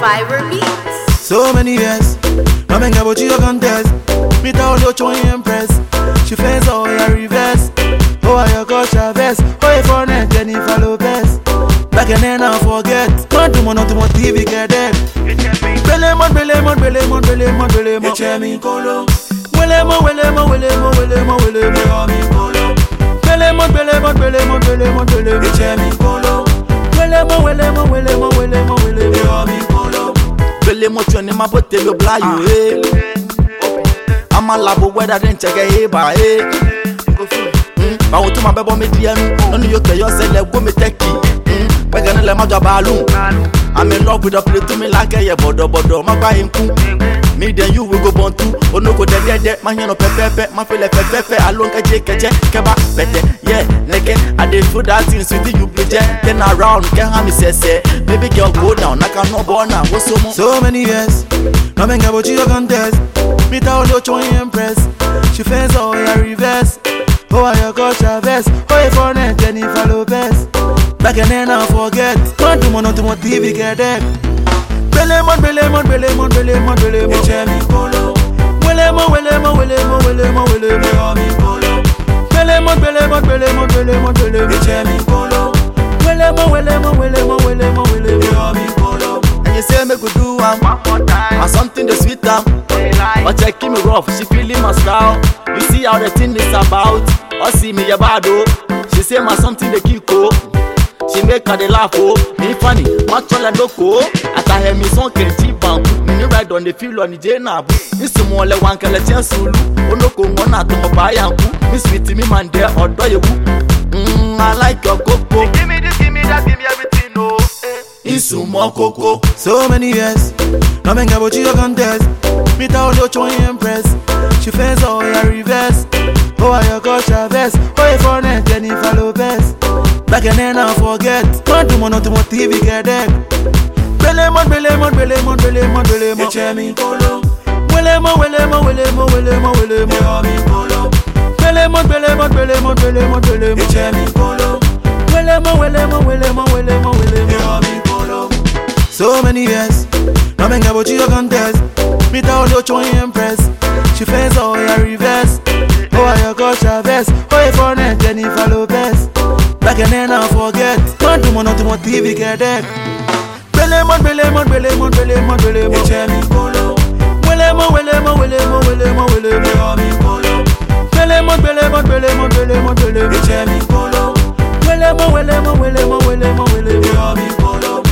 Viber Beats. So many years, no menga but you contest. Me tell you to impress. She fence oh ya reverse. Oh I got your best. Oh you for net Jennifer Lopez. Back and then I forget. Don't do more TV get dead. Belemon. Echemi kolo. Welemo. Belemon. Echemi kolo. Welemo. Belemo chone ma bote lo bla you I'm a labo weather then check it ba ba wotu ma bebo me dianu no you tell yourself go me take we gonna let my job balloon I'm in love with a play to me like a bodo ma gba hinku me then you will go born too ono go de my hand no pepe my feel like pepe alone keje keba bete yeah neke I dey feel that thing sweet you play then around can have me say baby girl go down I can no born now so many years no menga but you contest me tell you to impress she fence oh ya reverse oh I got your best oh you for net Jennifer Lopez back and then I forget don't do more TV get dead Belemon Echemi kolo Welemo Belemon Echemi kolo Welemo and you say me could do one more time or something the sweet but you keep me rough she feeling my style you see how the thing is about or see me yabado she say my something the kiko she make her dey laugh oh me funny much all loko ata hear me son kenti banku me ride on the field on the jena this small one kele tiensulu onoko ngona to mo ba yanku me sweet me man there odo yewu I like your coco give me this give me that give me everything oh Isumo coco so many years no menga but you contest me tell you to impress she fence oh ya reverse oh I got your best oh you for net Jennifer Lopez back and then I forget don't do more TV get dead Belemon Echemi kolo Welemo Belemon Echemi kolo Welemo so many years no menga but you contest me tell you to impress she fence oh ya reverse oh I got your best oh you for net Jennifer Lopez back and then I forget don't do more TV get dead Belemon Echemi kolo Welemo Belemon Echemi kolo Welemo